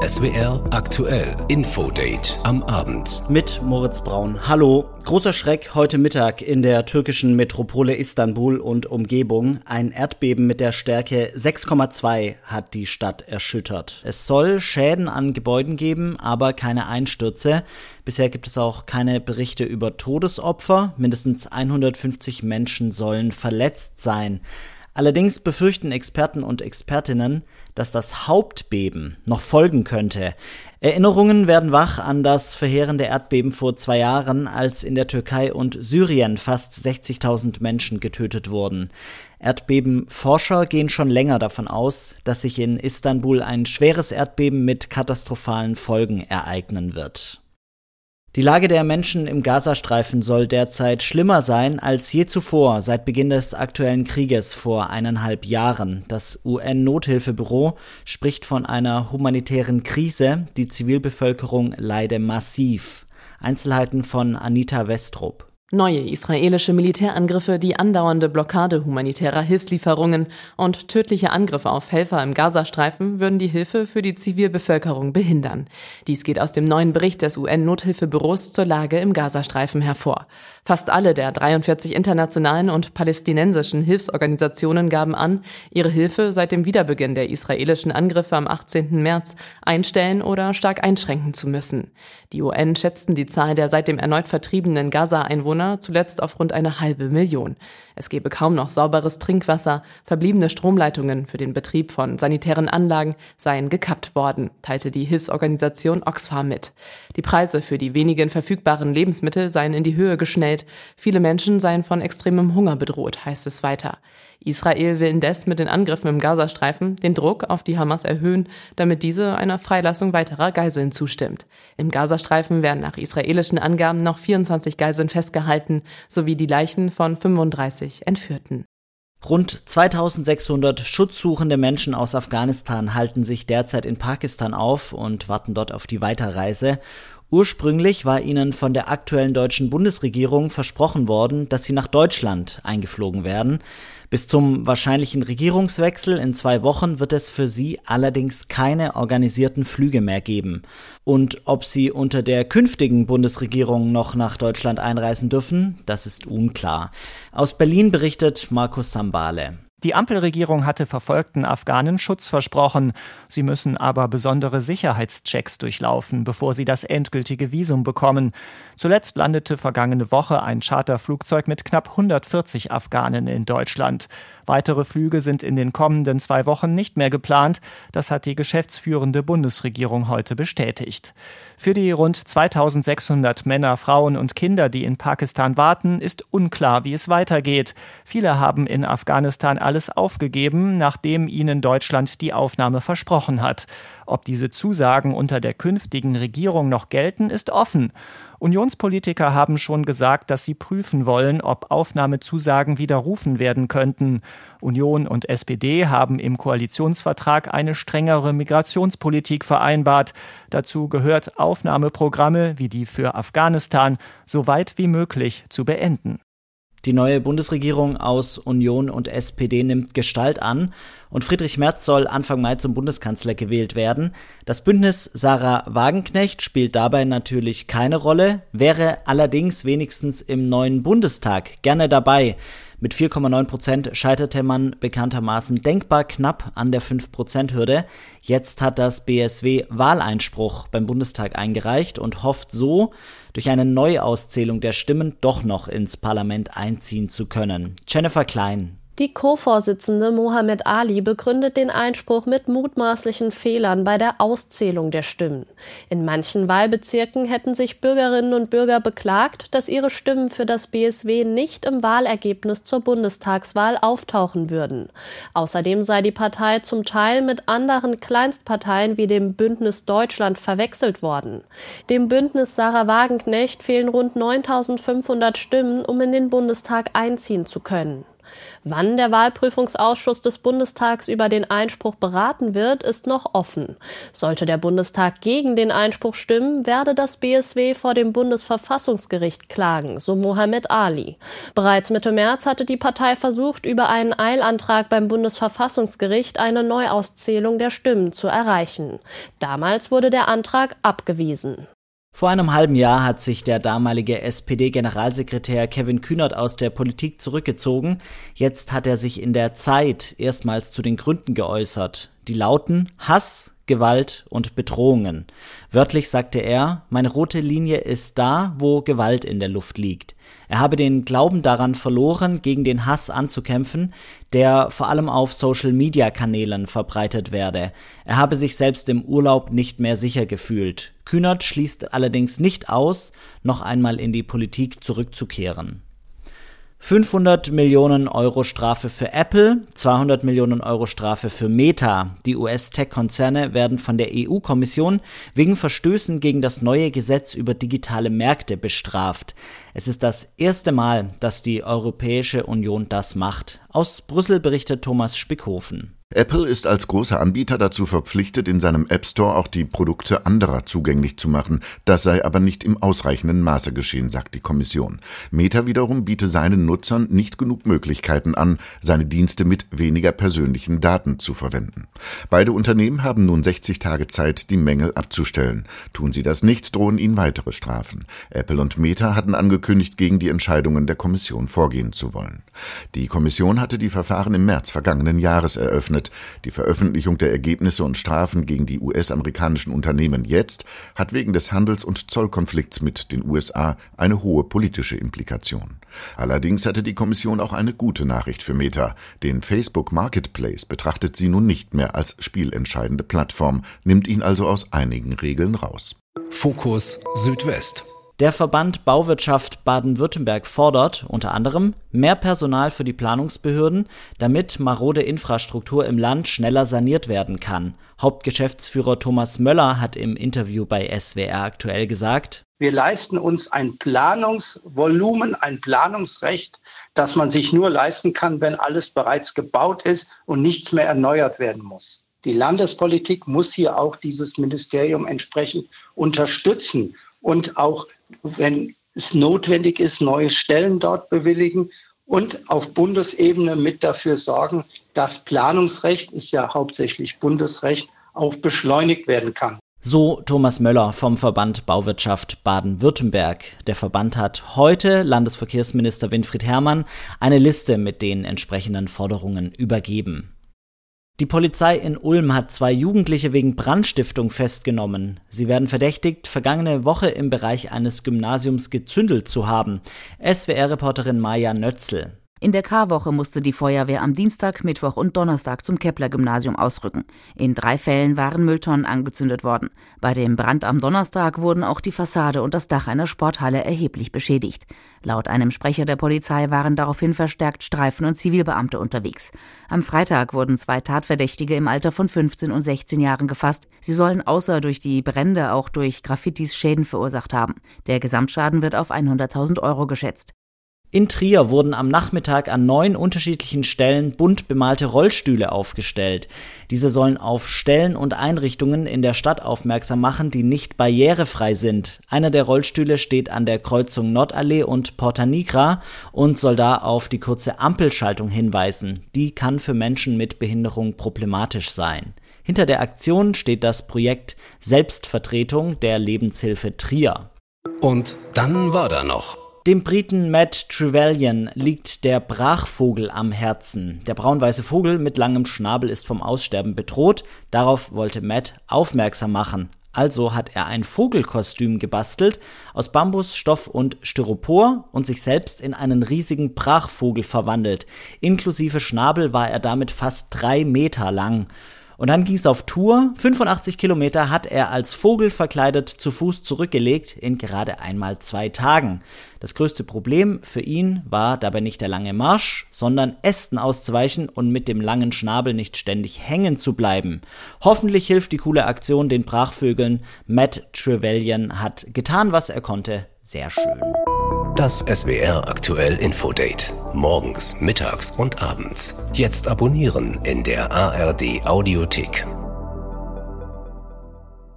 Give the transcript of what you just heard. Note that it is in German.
SWR aktuell Infodate am Abend. Mit Moritz Braun. Hallo. Großer Schreck heute Mittag in der türkischen Metropole Istanbul und Umgebung. Ein Erdbeben mit der Stärke 6,2 hat die Stadt erschüttert. Es soll Schäden an Gebäuden geben, aber keine Einstürze. Bisher gibt es auch keine Berichte über Todesopfer. Mindestens 150 Menschen sollen verletzt sein. Allerdings befürchten Experten und Expertinnen, dass das Hauptbeben noch folgen könnte. Erinnerungen werden wach an das verheerende Erdbeben vor 2 Jahren, als in der Türkei und Syrien fast 60.000 Menschen getötet wurden. Erdbebenforscher gehen schon länger davon aus, dass sich in Istanbul ein schweres Erdbeben mit katastrophalen Folgen ereignen wird. Die Lage der Menschen im Gazastreifen soll derzeit schlimmer sein als je zuvor seit Beginn des aktuellen Krieges vor 1,5 Jahren. Das UN-Nothilfebüro spricht von einer humanitären Krise. Die Zivilbevölkerung leide massiv. Einzelheiten von Anita Westrup. Neue israelische Militärangriffe, die andauernde Blockade humanitärer Hilfslieferungen und tödliche Angriffe auf Helfer im Gazastreifen würden die Hilfe für die Zivilbevölkerung behindern. Dies geht aus dem neuen Bericht des UN-Nothilfebüros zur Lage im Gazastreifen hervor. Fast alle der 43 internationalen und palästinensischen Hilfsorganisationen gaben an, ihre Hilfe seit dem Wiederbeginn der israelischen Angriffe am 18. März einstellen oder stark einschränken zu müssen. Die UN schätzten die Zahl der seitdem erneut vertriebenen Gaza-Einwohner zuletzt auf rund 500.000. Es gebe kaum noch sauberes Trinkwasser, verbliebene Stromleitungen für den Betrieb von sanitären Anlagen seien gekappt worden, teilte die Hilfsorganisation Oxfam mit. Die Preise für die wenigen verfügbaren Lebensmittel seien in die Höhe geschnellt, viele Menschen seien von extremem Hunger bedroht, heißt es weiter. Israel will indes mit den Angriffen im Gazastreifen den Druck auf die Hamas erhöhen, damit diese einer Freilassung weiterer Geiseln zustimmt. Im Gazastreifen werden nach israelischen Angaben noch 24 Geiseln festgehalten, sowie die Leichen von 35 Entführten. Rund 2600 schutzsuchende Menschen aus Afghanistan halten sich derzeit in Pakistan auf und warten dort auf die Weiterreise. Ursprünglich war ihnen von der aktuellen deutschen Bundesregierung versprochen worden, dass sie nach Deutschland eingeflogen werden. Bis zum wahrscheinlichen Regierungswechsel in 2 Wochen wird es für sie allerdings keine organisierten Flüge mehr geben. Und ob sie unter der künftigen Bundesregierung noch nach Deutschland einreisen dürfen, das ist unklar. Aus Berlin berichtet Markus Sambale. Die Ampelregierung hatte verfolgten Afghanen Schutz versprochen. Sie müssen aber besondere Sicherheitschecks durchlaufen, bevor sie das endgültige Visum bekommen. Zuletzt landete vergangene Woche ein Charterflugzeug mit knapp 140 Afghanen in Deutschland. Weitere Flüge sind in den kommenden 2 Wochen nicht mehr geplant. Das hat die geschäftsführende Bundesregierung heute bestätigt. Für die rund 2600 Männer, Frauen und Kinder, die in Pakistan warten, ist unklar, wie es weitergeht. Viele haben in Afghanistan alles aufgegeben, nachdem ihnen Deutschland die Aufnahme versprochen hat. Ob diese Zusagen unter der künftigen Regierung noch gelten, ist offen. Unionspolitiker haben schon gesagt, dass sie prüfen wollen, ob Aufnahmezusagen widerrufen werden könnten. Union und SPD haben im Koalitionsvertrag eine strengere Migrationspolitik vereinbart. Dazu gehört, Aufnahmeprogramme wie die für Afghanistan so weit wie möglich zu beenden. Die neue Bundesregierung aus Union und SPD nimmt Gestalt an und Friedrich Merz soll Anfang Mai zum Bundeskanzler gewählt werden. Das Bündnis Sarah Wagenknecht spielt dabei natürlich keine Rolle, wäre allerdings wenigstens im neuen Bundestag gerne dabei. Mit 4,9% scheiterte man bekanntermaßen denkbar knapp an der 5%-Hürde. Jetzt hat das BSW Wahleinspruch beim Bundestag eingereicht und hofft so, durch eine Neuauszählung der Stimmen doch noch ins Parlament einziehen zu können. Jennifer Klein. Die Co-Vorsitzende Mohammed Ali begründet den Einspruch mit mutmaßlichen Fehlern bei der Auszählung der Stimmen. In manchen Wahlbezirken hätten sich Bürgerinnen und Bürger beklagt, dass ihre Stimmen für das BSW nicht im Wahlergebnis zur Bundestagswahl auftauchen würden. Außerdem sei die Partei zum Teil mit anderen Kleinstparteien wie dem Bündnis Deutschland verwechselt worden. Dem Bündnis Sarah Wagenknecht fehlen rund 9.500 Stimmen, um in den Bundestag einziehen zu können. Wann der Wahlprüfungsausschuss des Bundestags über den Einspruch beraten wird, ist noch offen. Sollte der Bundestag gegen den Einspruch stimmen, werde das BSW vor dem Bundesverfassungsgericht klagen, so Mohammed Ali. Bereits Mitte März hatte die Partei versucht, über einen Eilantrag beim Bundesverfassungsgericht eine Neuauszählung der Stimmen zu erreichen. Damals wurde der Antrag abgewiesen. Vor einem halben Jahr hat sich der damalige SPD-Generalsekretär Kevin Kühnert aus der Politik zurückgezogen. Jetzt hat er sich in der Zeit erstmals zu den Gründen geäußert. Die lauten Hass, Gewalt und Bedrohungen. Wörtlich sagte er, meine rote Linie ist da, wo Gewalt in der Luft liegt. Er habe den Glauben daran verloren, gegen den Hass anzukämpfen, der vor allem auf Social-Media-Kanälen verbreitet werde. Er habe sich selbst im Urlaub nicht mehr sicher gefühlt. Kühnert schließt allerdings nicht aus, noch einmal in die Politik zurückzukehren. 500 Millionen Euro Strafe für Apple, 200 Millionen Euro Strafe für Meta. Die US-Tech-Konzerne werden von der EU-Kommission wegen Verstößen gegen das neue Gesetz über digitale Märkte bestraft. Es ist das erste Mal, dass die Europäische Union das macht. Aus Brüssel berichtet Thomas Spickhofen. Apple ist als großer Anbieter dazu verpflichtet, in seinem App Store auch die Produkte anderer zugänglich zu machen. Das sei aber nicht im ausreichenden Maße geschehen, sagt die Kommission. Meta wiederum biete seinen Nutzern nicht genug Möglichkeiten an, seine Dienste mit weniger persönlichen Daten zu verwenden. Beide Unternehmen haben nun 60 Tage Zeit, die Mängel abzustellen. Tun sie das nicht, drohen ihnen weitere Strafen. Apple und Meta hatten angekündigt, gegen die Entscheidungen der Kommission vorgehen zu wollen. Die Kommission hatte die Verfahren im März vergangenen Jahres eröffnet. Die Veröffentlichung der Ergebnisse und Strafen gegen die US-amerikanischen Unternehmen jetzt hat wegen des Handels- und Zollkonflikts mit den USA eine hohe politische Implikation. Allerdings hatte die Kommission auch eine gute Nachricht für Meta. Den Facebook Marketplace betrachtet sie nun nicht mehr als spielentscheidende Plattform, nimmt ihn also aus einigen Regeln raus. Fokus Südwest. Der Verband Bauwirtschaft Baden-Württemberg fordert unter anderem mehr Personal für die Planungsbehörden, damit marode Infrastruktur im Land schneller saniert werden kann. Hauptgeschäftsführer Thomas Möller hat im Interview bei SWR aktuell gesagt: Wir leisten uns ein Planungsvolumen, ein Planungsrecht, das man sich nur leisten kann, wenn alles bereits gebaut ist und nichts mehr erneuert werden muss. Die Landespolitik muss hier auch dieses Ministerium entsprechend unterstützen und auch, wenn es notwendig ist, neue Stellen dort bewilligen und auf Bundesebene mit dafür sorgen, dass Planungsrecht, ist ja hauptsächlich Bundesrecht, auch beschleunigt werden kann. So Thomas Möller vom Verband Bauwirtschaft Baden-Württemberg. Der Verband hat heute Landesverkehrsminister Winfried Herrmann eine Liste mit den entsprechenden Forderungen übergeben. Die Polizei in Ulm hat 2 Jugendliche wegen Brandstiftung festgenommen. Sie werden verdächtigt, vergangene Woche im Bereich eines Gymnasiums gezündelt zu haben. SWR-Reporterin Maja Nötzl. In der Karwoche musste die Feuerwehr am Dienstag, Mittwoch und Donnerstag zum Kepler-Gymnasium ausrücken. In 3 Fällen waren Mülltonnen angezündet worden. Bei dem Brand am Donnerstag wurden auch die Fassade und das Dach einer Sporthalle erheblich beschädigt. Laut einem Sprecher der Polizei waren daraufhin verstärkt Streifen- und Zivilbeamte unterwegs. Am Freitag wurden 2 Tatverdächtige im Alter von 15 und 16 Jahren gefasst. Sie sollen außer durch die Brände auch durch Graffitis Schäden verursacht haben. Der Gesamtschaden wird auf 100.000 € geschätzt. In Trier wurden am Nachmittag an 9 unterschiedlichen Stellen bunt bemalte Rollstühle aufgestellt. Diese sollen auf Stellen und Einrichtungen in der Stadt aufmerksam machen, die nicht barrierefrei sind. Einer der Rollstühle steht an der Kreuzung Nordallee und Porta Nigra und soll da auf die kurze Ampelschaltung hinweisen. Die kann für Menschen mit Behinderung problematisch sein. Hinter der Aktion steht das Projekt Selbstvertretung der Lebenshilfe Trier. Und dann war da noch. Dem Briten Matt Trevelyan liegt der Brachvogel am Herzen. Der braun-weiße Vogel mit langem Schnabel ist vom Aussterben bedroht. Darauf wollte Matt aufmerksam machen. Also hat er ein Vogelkostüm gebastelt aus Bambus, Stoff und Styropor und sich selbst in einen riesigen Brachvogel verwandelt. Inklusive Schnabel war er damit fast 3 Meter lang. Und dann ging es auf Tour. 85 Kilometer hat er als Vogel verkleidet zu Fuß zurückgelegt in gerade einmal 2 Tagen. Das größte Problem für ihn war dabei nicht der lange Marsch, sondern Ästen auszuweichen und mit dem langen Schnabel nicht ständig hängen zu bleiben. Hoffentlich hilft die coole Aktion den Brachvögeln. Matt Trevelyan hat getan, was er konnte. Sehr schön. Das SWR aktuell Infodate. Morgens, mittags und abends. Jetzt abonnieren in der ARD Audiothek.